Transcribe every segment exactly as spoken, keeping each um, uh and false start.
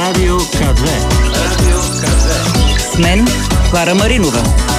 Радио К две. Радио К две. С мен Клара Маринова.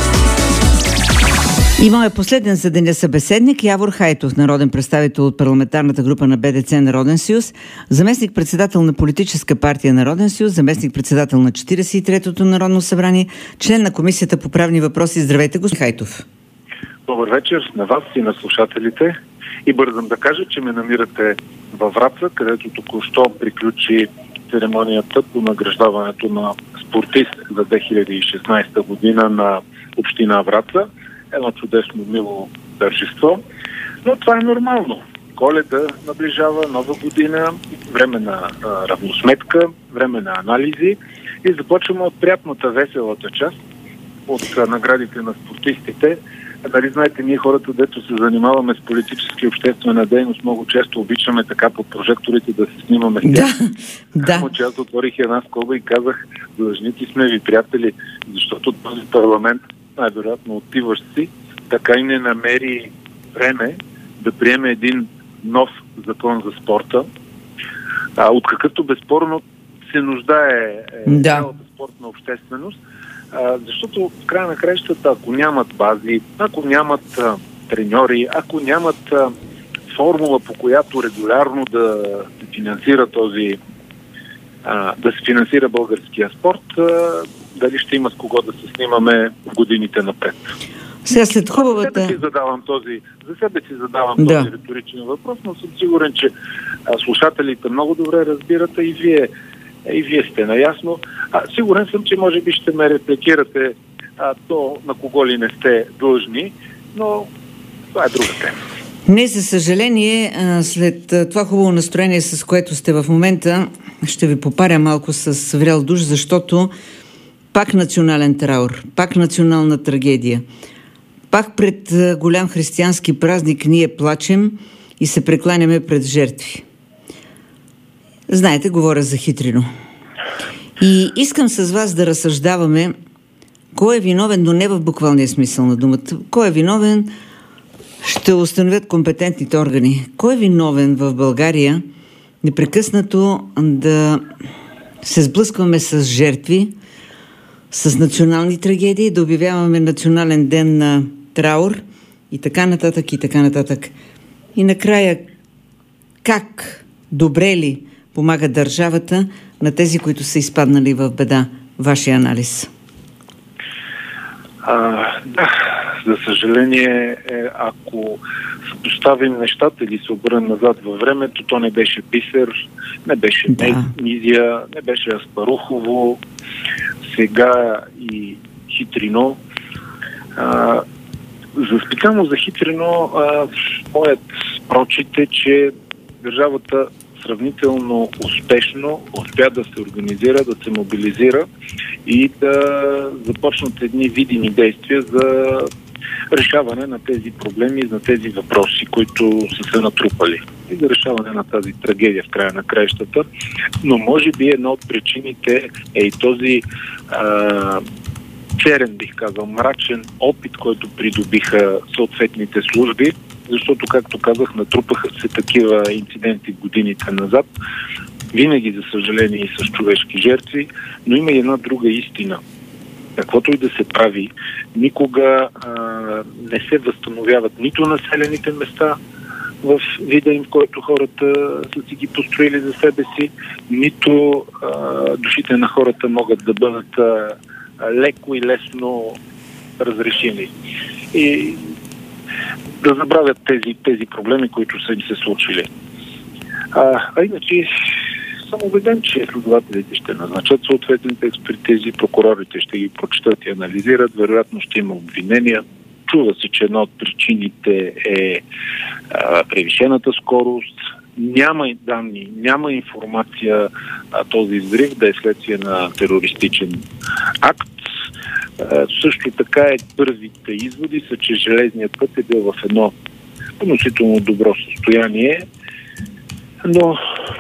И моят последен за деня събеседник Явор Хайтов, народен представител от парламентарната група на Б Д Ц Народен съюз, заместник-председател на политическа партия Народен съюз, заместник-председател на четиридесет и третото Народно събрание, член на Комисията по правни въпроси. Здравейте, господин Хайтов. Добър вечер на вас и на слушателите. И бързам да кажа, че ме намирате във Враца, където току-що приключи церемонията по награждаването на спортист за две хиляди и шестнадесета година на община Враца. Едно чудесно мило тържество. Но това е нормално. Коледа наближава, нова година, време на а, равносметка, време на анализи и започваме от приятната, веселата част, от а, наградите на спортистите. Нали знаете, ние хората, дето се занимаваме с политически и обществена дейност, много често обичаме така под прожекторите да се снимаме с тях. Да, да. Само че аз отворих една скоба и казах, длъжници сме ви, приятели, защото този парламент, най-вероятно отиващ си, така и не намери време да приеме един нов закон за спорта, а, от какъвто безспорно се нуждае е, да. цялата спортна общественост. А, защото в края на краищата, ако нямат бази, ако нямат а, треньори, ако нямат а, формула, по която регулярно да се финансира този, а, да се финансира българския спорт, а, дали ще има с кого да се снимаме в годините напред. Сега след хубавата... За себе си задавам този, за себе си задавам да. този риторичен въпрос, но съм сигурен, че а, слушателите много добре разбират, и вие И вие сте наясно. А, сигурен съм, че може би ще ме репликирате а, то на кого ли не сте длъжни, но това е друга тема. Не, за съжаление, след това хубаво настроение, с което сте в момента, ще ви попаря малко с врял душ, защото пак национален траур, пак национална трагедия. Пак пред голям християнски празник ние плачем и се прекланяме пред жертви. Знаете, говоря за Хитрино. И искам с вас да разсъждаваме кой е виновен, но не в буквалния смисъл на думата. Кой е виновен, ще установят компетентните органи. Кой е виновен в България непрекъснато да се сблъскваме с жертви, с национални трагедии, да обявяваме национален ден на траур и така нататък, и така нататък. И накрая, как, добре ли помага държавата на тези, които са изпаднали в беда? Вашия анализ. А, да, за съжаление, ако поставим нещата или се обърнем назад във времето, то не беше Бисер, не беше да. Мизия, не беше Аспарухово, сега и Хитрино. А, за специално за Хитрино, а, моят прочит е, че държавата сравнително успешно успя да се организира, да се мобилизира и да започнат едни видими действия за решаване на тези проблеми, на тези въпроси, които са се натрупали. И за решаване на тази трагедия в края на краищата. Но може би една от причините е и този а, черен, бих казал, мрачен опит, който придобиха съответните служби, защото, както казах, натрупаха се такива инциденти в годините назад, винаги, за съжаление, и с човешки жертви, но има и една друга истина. Каквото и да се прави, никога а, не се възстановяват нито населените места в вида им, в който хората са си ги построили за себе си, нито а, душите на хората могат да бъдат а, леко и лесно разрешени. И да забравят тези, тези проблеми, които са им се случили. А, а иначе съм убеден, че следователите ще назначат съответните експертизи, прокурорите ще ги прочитат и анализират, вероятно ще има обвинения. Чува се, че една от причините е а, превишената скорост. Няма данни, няма информация а, този взрив да е следствие на терористичен акт. А, също така е първите изводи са, че железният път е бил в едно относително добро състояние, но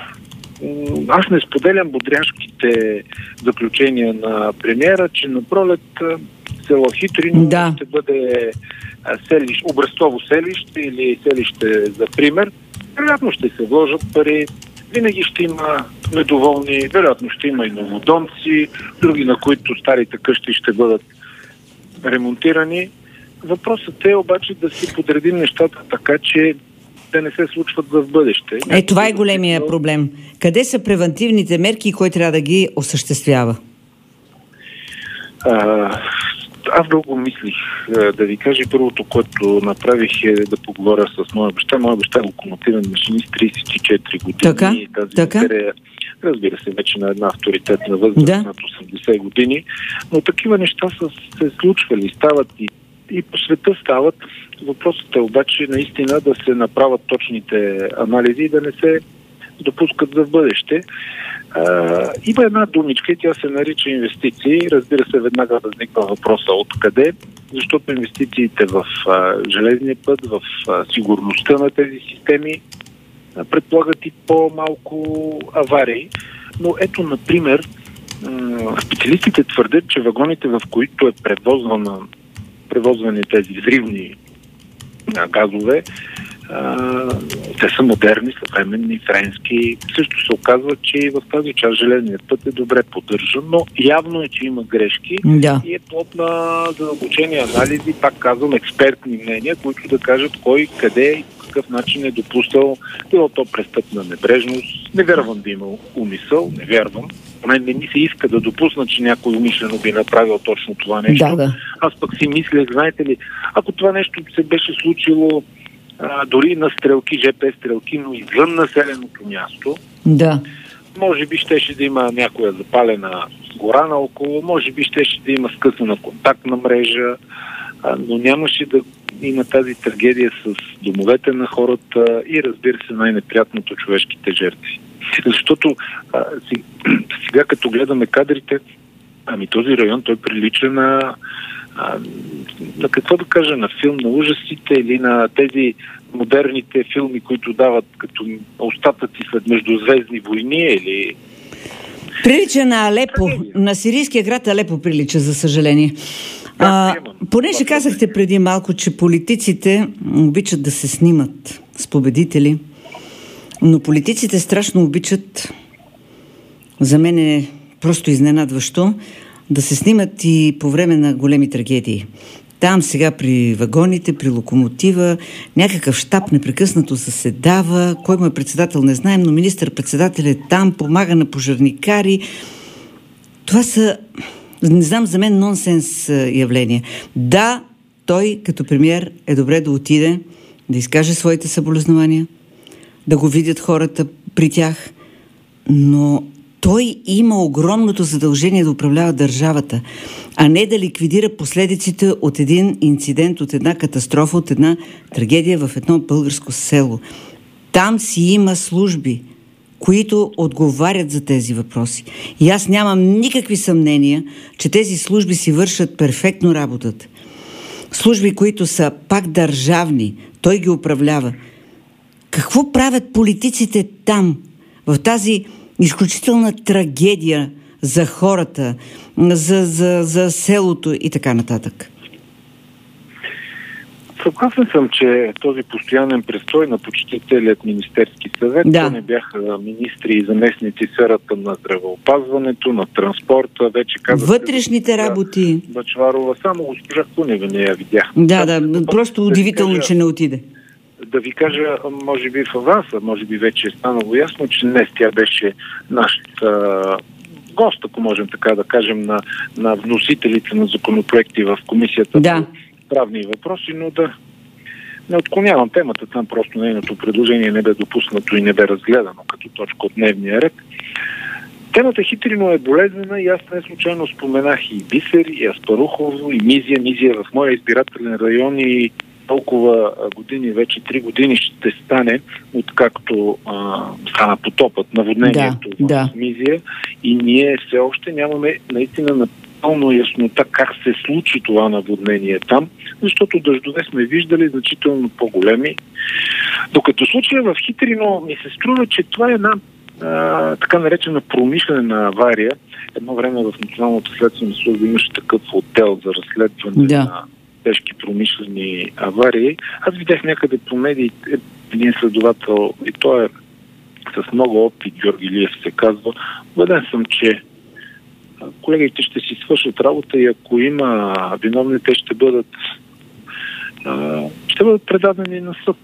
аз не споделям бодряшките заключения на премиера, че напролет село Хитрино да. ще бъде селище, образцово селище или селище за пример. Вероятно ще се вложат пари, Винаги ще има недоволни, вероятно ще има и новодомци, други, на които старите къщи ще бъдат ремонтирани. Въпросът е обаче да си подредим нещата така, че да не се случват в бъдеще. Е, това е големия проблем. Къде са превантивните мерки и кой трябва да ги осъществява? А, аз дълго мислих да ви кажа. Първото, което направих, е да поговоря с моя баща. Моя баща е локомотивен машинист, тридесет и четири години. Така, и тази така. материя, разбира се, вече на една авторитетна възраст, да. над осемдесет години. Но такива неща са се случвали, стават и, и по света стават. Въпросът е обаче наистина да се направят точните анализи и да не се допускат за бъдеще. А, има една думичка и тя се нарича инвестиции. Разбира се, веднага възниква въпроса откъде, защото инвестициите в а, железния път, в а, сигурността на тези системи а, предполагат и по-малко аварии. Но ето, например, м- специалистите твърдят, че вагоните, в които е превозвана, превозвани тези взривни а, газове, Uh, те са модерни, съвременни, френски. Също се оказва, че и в тази част железният път е добре поддържан, но явно е, че има грешки да. и е плод на задълбочени анализи, пак казвам, експертни мнения, които да кажат кой, къде и по какъв начин е допускал било то престъпна небрежност. Не вярвам да има умисъл, не вярвам. Поне не ми се иска да допусна, че някой умишлено би направил точно това нещо. Да, да. Аз пък си мислех, знаете ли, ако това нещо се беше случило А, дори на стрелки, жп стрелки, но извън населеното място. Да. Може би щеше да има някоя запалена гора наоколо, може би щеше да има скъсана контактна мрежа, а, но нямаше да има тази трагедия с домовете на хората и, разбира се, най-неприятното, човешките жертви. Защото а, сега, като гледаме кадрите, ами този район, той прилича на А, на какво да кажа, на филм на ужасите или на тези модерните филми, които дават като остатъци след междузвездни войни или... Прилича на Алепо, на сирийския град Алепо прилича, за съжаление. А, понеже казахте преди малко, че политиците обичат да се снимат с победители, но политиците страшно обичат, за мен е просто изненадващо, да се снимат и по време на големи трагедии. Там сега при вагоните, при локомотива, някакъв щаб непрекъснато заседава, кой му е председател не знаем, но министър-председател е там, помага на пожарникари. Това са, не знам, за мен нонсенс явления. Да, той като премиер е добре да отиде, да изкаже своите съболезнования, да го видят хората при тях, но той има огромното задължение да управлява държавата, а не да ликвидира последиците от един инцидент, от една катастрофа, от една трагедия в едно българско село. Там си има служби, които отговарят за тези въпроси. И аз нямам никакви съмнения, че тези служби си вършат перфектно работата. Служби, които са пак държавни, той ги управлява. Какво правят политиците там, в тази изключителна трагедия за хората, за, за, за селото и така нататък? Съгласен съм, че този постоянен престой на почти целият Министерски съвет, да. не бяха министри и заместници в сферата на здравеопазването, на транспорта, вече казах... Вътрешните работи. Бачварова, само госпожа Кунева не я видях. Да, да, просто да удивително, кажа, че не отиде. Да ви кажа, може би в вас, може би вече е станало ясно, че днес тя беше нашата гост, ако можем така да кажем, на, на вносителите на законопроекти в комисията да. по правни въпроси, но да не отклонявам темата, там просто нейното предложение не бе допуснато и не бе разгледано като точка от дневния ред. Темата хитрино е болезнена и аз не случайно споменах и Бисер, и Аспарухово, и Мизия. Мизия в моя избирателен район и толкова години, вече три години ще стане, откакто а, стана потопът, наводнението да, в да. Мизия и ние все още нямаме наистина напълно яснота как се случи това наводнение там, защото дъждове сме виждали значително по-големи. Докато случая в Хитрино ми се струва, че това е една а, така наречена промишлена авария. Едно време в Националната следствена служба имаше такъв отдел за разследване да. на тежки промишлени аварии. Аз видях някъде по медиите един следовател, и той е с много опит, Георги Илиев се казва. Убеден съм, че колегите ще си свършат работа и ако има виновни, те ще бъдат ще бъдат предадени на съд.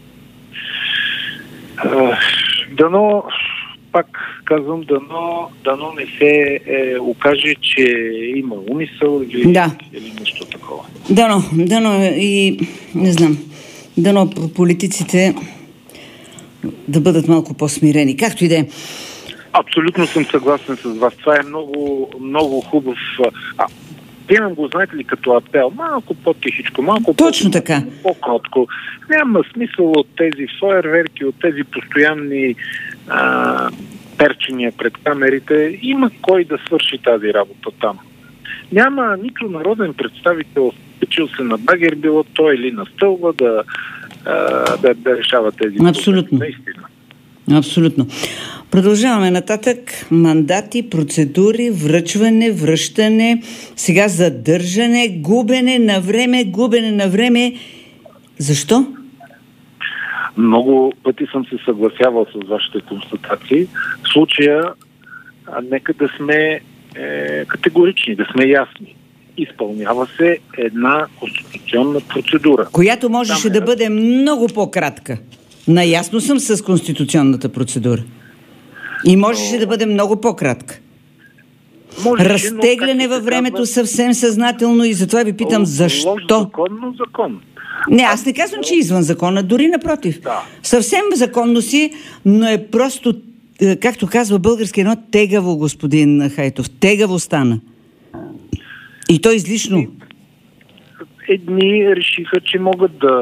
Дано, пак казвам, дано, дано не се е, окаже, че има умисъл или, да. или нещо такова. Дано, дано и не знам, дано политиците да бъдат малко по-смирени. Както и да е. Абсолютно съм съгласен с вас. Това е много, много хубав... А, приемам го, знаете ли, като апел. Малко по-тихичко, малко Точно по- така. по-кротко. Няма смисъл от тези фойерверки, от тези постоянни а, перчения пред камерите. Има кой да свърши тази работа там. Няма нито народен представител, качил се на багер, било той или на стълба, да, а, да, да решава тези проблеми. Абсолютно. Наистина. Абсолютно. Продължаваме нататък. Мандати, процедури, връчване, връщане, сега задържане, губене на време, губене на време. Защо? Много пъти съм се съгласявал с вашите констатации. В случая, а, нека да сме е, категорични, да сме ясни. Изпълнява се една конституционна процедура. Която можеше Там да е... бъде много по-кратка. Наясно съм с конституционната процедура. И можеше но... да бъде много по-кратка. Можеше, разтегляне във времето казва... съвсем съзнателно и затова ви питам, защо? Лош закон, но закон. Не, аз не казвам, че е извън закона, дори напротив. Да. Съвсем законно си, но е просто, както казва български, едно тегаво, господин Хайтов. Тегаво стана. И то излишно. Едни решиха, че могат да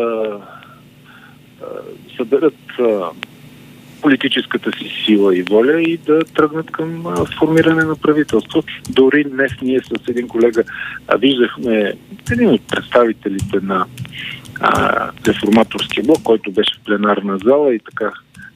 съберат политическата си сила и воля и да тръгнат към формиране на правителство. Дори днес ние с един колега виждахме един от представителите на а, реформаторския блок, който беше в пленарна зала и така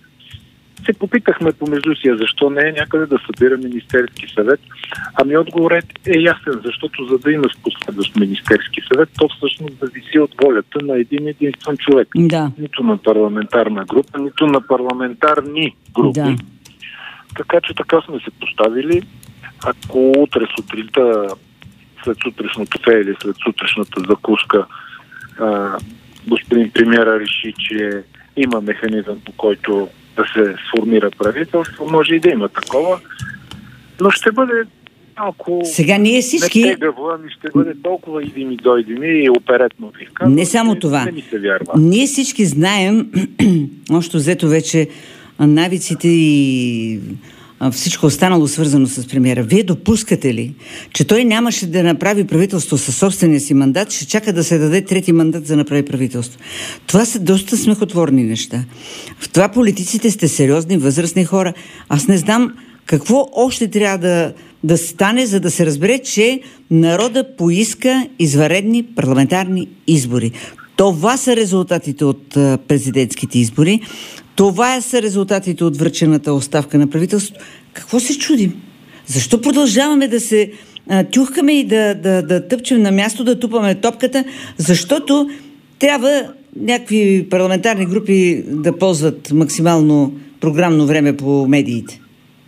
се попитахме помежду си, защо не е някъде да събира Министерски съвет. Ами отговорът е ясен, защото за да има последващ Министерски съвет, то всъщност зависи от волята на един единствен човек. Да. Нито на парламентарна група, нито на парламентарни групи. Да. Така че така сме се поставили. Ако утре сутринта, след сутрешното фе или след сутрешната закуска, а, господин премиера реши, че има механизъм, по който да се сформира правителство, може и да има такова, но ще бъде малко... Сега ние всички... Не тегаво, ами ще бъде толкова иди ми, дойди ми и оперетно ви казвам. Не само не, това. Не ми се вярва. Ние всички знаем, още взето вече навиците и всичко останало свързано с премиера. Вие допускате ли, че той нямаше да направи правителство със собствения си мандат, ще чака да се даде трети мандат за да направи правителство? Това са доста смехотворни неща. В това политиците сте сериозни, възрастни хора. Аз не знам какво още трябва да, да стане, за да се разбере, че народа поиска извънредни парламентарни избори. Това са резултатите от президентските избори. Това са резултатите от връчената оставка на правителството. Какво се чудим? Защо продължаваме да се а, тюхкаме и да, да, да тъпчем на място, да тупаме топката? Защото трябва някакви парламентарни групи да ползват максимално програмно време по медиите.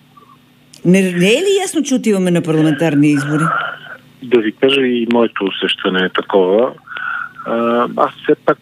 Не, не е ли ясно, че отиваме на парламентарни избори? Да ви кажа, и моето усещане е такова. А, аз все пак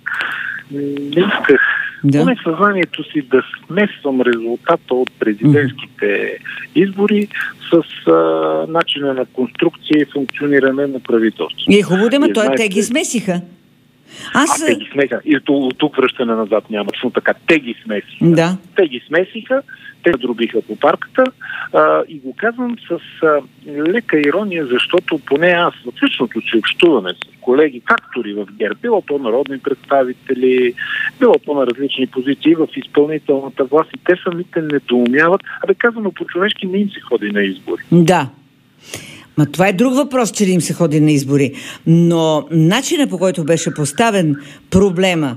не исках да. Поне съзнанието си да смесвам резултата от президентските избори с а, начина на конструкция и функциониране на правителството. И хубаво, но той те ги смесиха. Аз... А, те ги смесиха. И от тук връщане назад няма. Точно така. Те ги смесиха. Да. Те ги смесиха, те дробиха по парката а, и го казвам с а, лека ирония, защото поне аз в личното си общуване с колеги, както и в ГЕРБ, било то народни представители, било то на различни позиции в изпълнителната власт и те самите недоумяват, а да казано по-човешки не им се ходи на избори. Да. Ма това е друг въпрос, че ли им се ходи на избори. Но начинът, по който беше поставен проблема,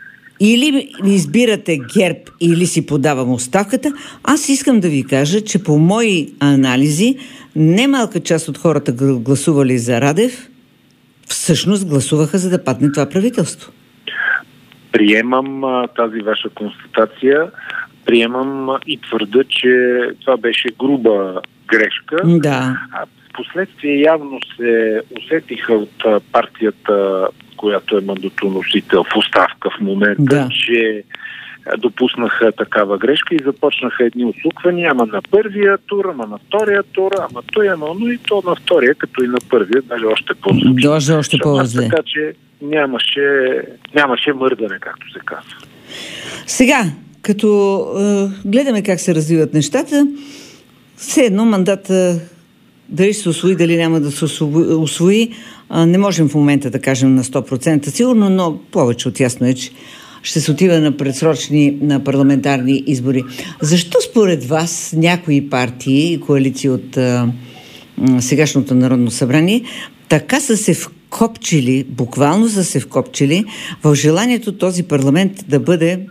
или избирате ГЕРБ, или си подавам оставката, аз искам да ви кажа, че по мои анализи немалка част от хората, гласували за Радев, всъщност гласуваха за да падне това правителство. Приемам а, тази ваша констатация. приемам и твърда, че това беше груба грешка. Да. А впоследствие явно се усетиха от партията, която е мандатоносител в оставка в момента, да. че допуснаха такава грешка и започнаха едни усуквания, ама на първия тур, ама на втория тур, ама той е но и то на втория, като и на първия, даже още по-зле. Даже още по-зле. Така че нямаше, нямаше мърдане, както се казва. Сега, като е, гледаме как се развиват нещата, все едно мандата дали ще се усвои, дали няма да се усвои, е, не можем в момента да кажем на сто процента сигурно, но повече от ясно е, че ще се отива на предсрочни на парламентарни избори. Защо според вас някои партии и коалиции от а, сегашното Народно събрание така са се вкопчили, буквално са се вкопчили в желанието този парламент да бъде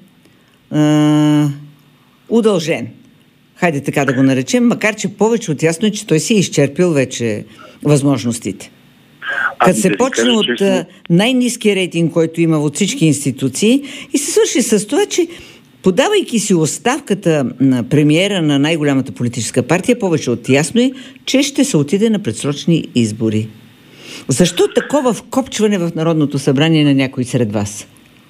а, удължен? Хайде така да го наречем, макар че повече от ясно е, че той си е изчерпил вече възможностите. Като се почне от честно... най-ниския рейтинг, който има от всички институции и се свърши с това, че подавайки си оставката на премиера на най-голямата политическа партия, повече от ясно е, че ще се отиде на предсрочни избори. Защо такова вкопчване в Народното събрание на някой сред вас?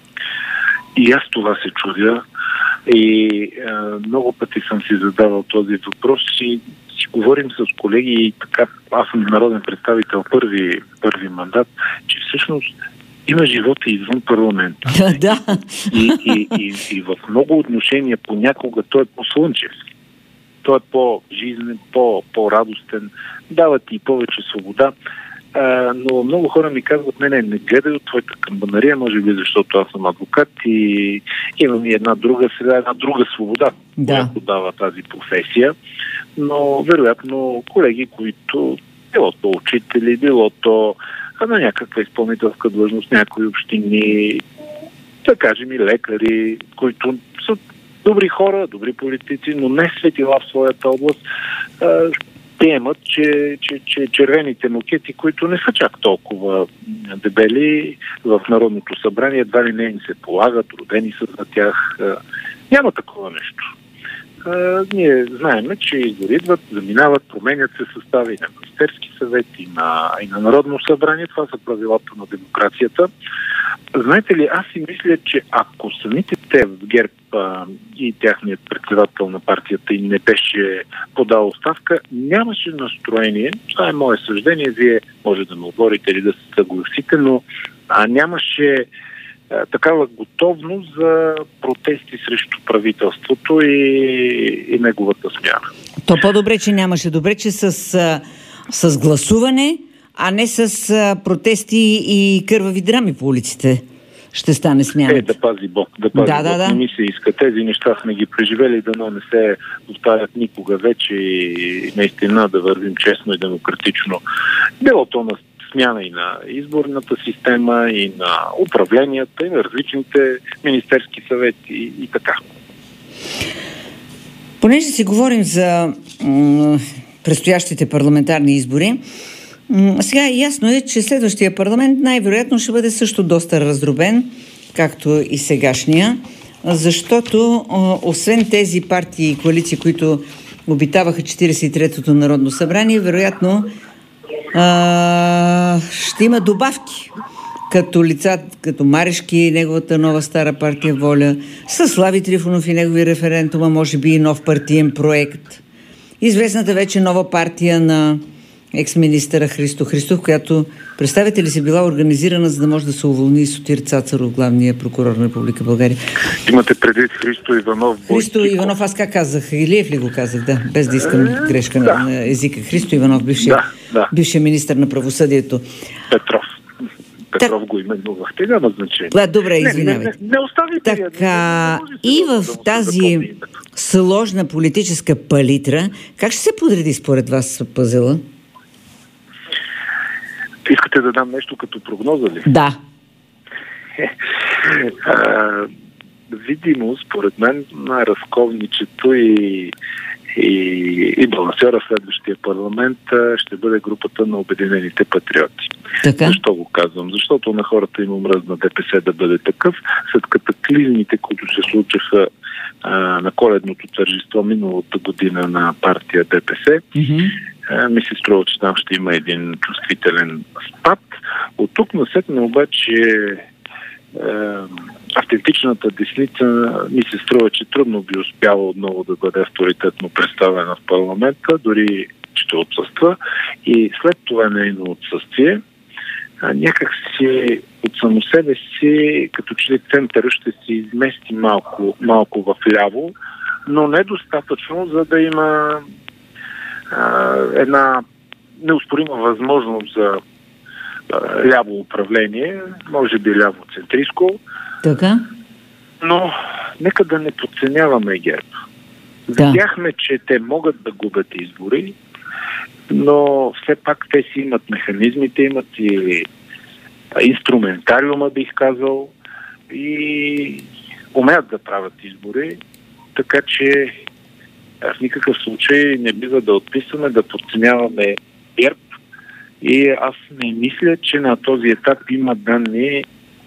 И аз това се чудя. И а, много пъти съм си задавал този въпрос и си говорим с колеги и така, аз съм народен представител първи, първи мандат, че всъщност има живота извън парламента. Да. И, и, и, и в много отношения понякога той е по-слънчев. Той е по-жизнен, по, по-радостен, дава ти повече свобода. А, но много хора ми казват, не, не, не гледай от твоята камбанария, може би защото аз съм адвокат и имам и една друга среда, една друга свобода, да. която дава тази професия. Но вероятно колеги, които било то учители, било то на някаква изпълнителска длъжност, някои общини, да кажем и лекари, които са добри хора, добри политици, но не светила в своята област, приемат, че, че, че червените мокети, които не са чак толкова дебели в Народното събрание, едва ли не им се полагат, родени са за тях. Няма такова нещо. Ние знаем, че избори идват, заминават, променят се състави на Министерски съвет и на, и на Народно събрание. Това са правилата на демокрацията. Знаете ли, аз си мисля, че ако самите те в ГЕРБ а, и тяхният председател на партията им не беше подал оставка, нямаше настроение, това е мое съждение, вие може да ме оборите или да се съгласите, но а, нямаше а, такава готовност за протести срещу правителството и, и неговата смяна. То по-добре, че нямаше. Добре, че с, с гласуване, а не с а, протести и кървави драми по улиците ще стане смяната. Е, да пази Бог, да пази да, Бог. Да, да. Не ми се иска. Тези неща сме ги преживели, дано не се повтарят никога вече и наистина да вървим честно и демократично. Било то на смяна и на изборната система, и на управленията, и на различните министерски съвети и, и така. Понеже си говорим за м- предстоящите парламентарни избори, сега ясно е, че следващия парламент най-вероятно ще бъде също доста раздробен, както и сегашния, защото освен тези партии и коалиции, които обитаваха четиридесет и третото Народно събрание, вероятно а, ще има добавки, като лица, като Марешки, неговата нова стара партия Воля, с Слави Трифонов и негови референдума, може би и нов партиен проект. Известната вече нова партия на екс-министъра Христо Христов, която, представете ли се, била организирана, за да може да се уволни Сотир Цацаров, главния прокурор на Република България. Имате предвид Христо Иванов? Христо Бойчиков. Иванов, аз как казах? Илиев ли го казах? Да, без да искам е, грешка да. на езика. Христо Иванов, бившия, да, да. бившия министър на правосъдието. Петров. Петров так... го именувахте, няма значение. Да, добре, извинявайте. Не, не, не оставите. Така, не, не, не, не, и в тази сложна политическа палитра, как ще се подреди според вас пъзела? Искате да дам нещо като прогноза ли? Да. а, видимо, според мен, на разковничето и, и, и балансьора в следващия парламент ще бъде групата на Обединените патриоти. Така? Защо го казвам? Защото на хората им омръзна ДПС да бъде такъв. След катаклизмите, които се случиха а, на коледното тържество миналата година на партия ДПС, mm-hmm. а, ми се струва, че там ще има един чувствителен спад. От тук насетне обаче а, автентичната десница ми се струва, че трудно би успяла отново да бъде авторитетно представена в парламента, дори ще отсъства. И след това нейно отсъствие, някак си от само себе си, като че ли центъра ще се измести малко, малко в ляво, но недостатъчно, за да има а, една неоспорима възможност за а, ляво управление, може би ляво-центристко. Така? Но нека да не подценяваме ГЕРБ. Да. Видяхме, че те могат да губят избори, но все пак те си имат механизмите, имат и инструментариума, бих казал, и умеят да правят избори, така че в никакъв случай не бива да отписваме, да подценяваме ГЕРБ. И аз не мисля, че на този етап има данни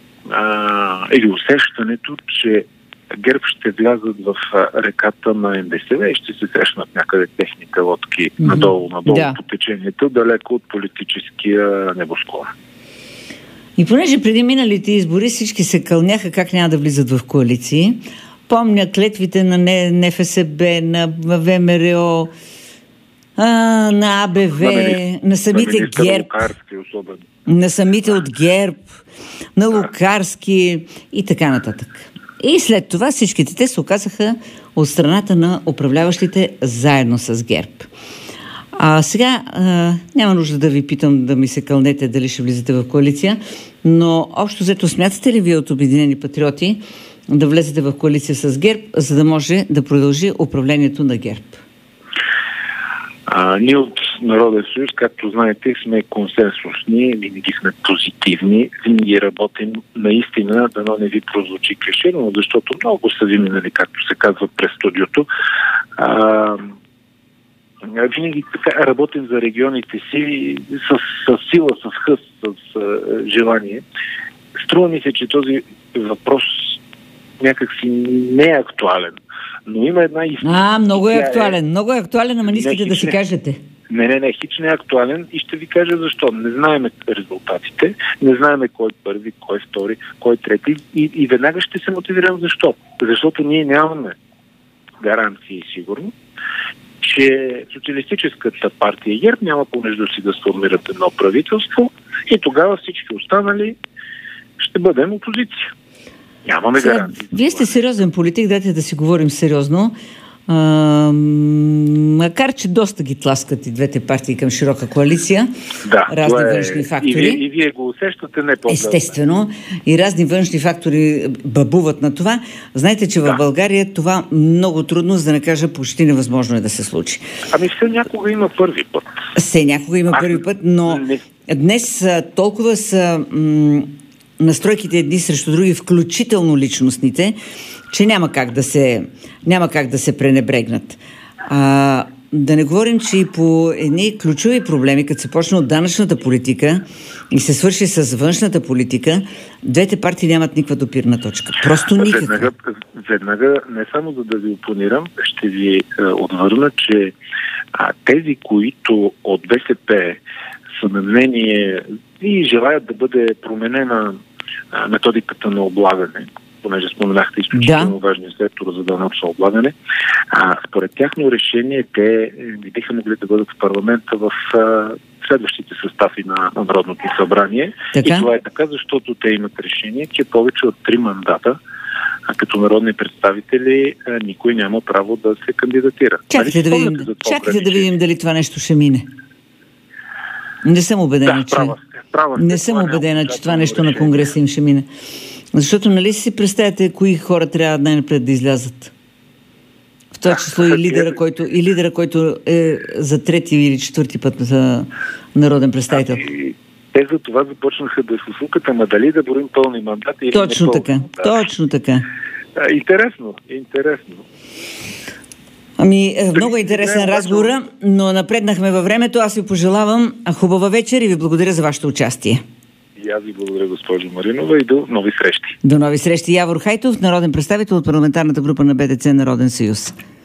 а, или усещането, че ГЕРБ ще влязат в реката на НДСВ и ще се срещнат някъде техните лодки mm-hmm. надолу, надолу да. По течението, далеко от политическия небосклон. И понеже преди миналите избори всички се кълняха как няма да влизат в коалиции, помня клетвите на НФСБ, на ВМРО, а, на АБВ, на, мини... на самите на ГЕРБ, Лукарски, особено. На самите от ГЕРБ, на Лукарски и така нататък. И след това всичките те се оказаха от страната на управляващите заедно с ГЕРБ. А сега а, няма нужда да ви питам да ми се кълнете дали ще влизате в коалиция, но общо взето смятате ли вие от Обединени патриоти да влезете в коалиция с ГЕРБ, за да може да продължи управлението на ГЕРБ? А, ние от Народен съюз, както знаете, сме консенсусни, винаги сме позитивни, винаги работим наистина, дано не ви прозвучи клиширано, защото много са ви минали, както се казва през студиото. А, винаги така работим за регионите си с, с сила, с хъс, с а, желание. Струва ми се, че този въпрос някакси не е актуален. Но има една истина. А, много е актуален. Е... Много е актуален, ама не искате да си кажете. Не, не, не, хич не е актуален и ще ви кажа защо. Не знаеме резултатите, не знаеме кой е първи, кой е втори, кой е трети и, и веднага ще се мотивирам защо. Защото ние нямаме гаранции сигурно, че социалистическата партия ГЕРБ няма помежду си да сформират едно правителство и тогава всички останали ще бъдем опозиция. Нямаме Сега, гаранции. Вие сте сериозен политик, дайте да си говорим сериозно. А, макар, че доста ги тласкат и двете партии към широка коалиция, да, разни е... външни фактори. И вие, и вие го усещате не по-добре. Естествено, и разни външни фактори бабуват на това. Знаете, че да. В България това много трудно, за да не кажа почти невъзможно е да се случи. Ами все някога има първи път. Все някога има а, първи път, но не... днес толкова са... М- настройките едни срещу други, включително личностните, че няма как да се, няма как да се пренебрегнат. А, да не говорим, че и по едни ключови проблеми, като се почне от данъчната политика и се свърши с външната политика, двете партии нямат никаква допирна точка. Просто никаква. Веднага, веднага не само за да ви опонирам, ще ви е, отвърна, че а, тези, които от БСП са на мнение и желаят да бъде променена а, методиката на облагане, понеже споменахте изключително да. важния сектор за данъчно облагане. А, според тяхно решение те не биха могли да бъдат в парламента в а, следващите състави на, на Народното събрание. Така? И това е така, защото те имат решение, че повече от три мандата а като народни представители а, никой няма право да се кандидатира. Чакайте, да видим, чакайте да видим дали това нещо ще мине. Не съм убедена, да, че... Права, права, не съм убедена, че това нещо на Конгреса им ще мине. Защото нали си представяте кои хора трябва най-напред да излязат? В това число и лидера, който, и лидера, който е за трети или четвърти път за народен представител. Те за това започнаха да се слукат, ама дали да борим пълни мандати или точно не така, пълни. Точно така. А, интересно, интересно. Ами, много интересен разговор, но напреднахме във времето. Аз ви пожелавам хубава вечер и ви благодаря за вашето участие. И аз ви благодаря, госпожо Маринова, и до нови срещи. До нови срещи. Явор Хайтов, народен представител от парламентарната група на БДЦ Народен съюз.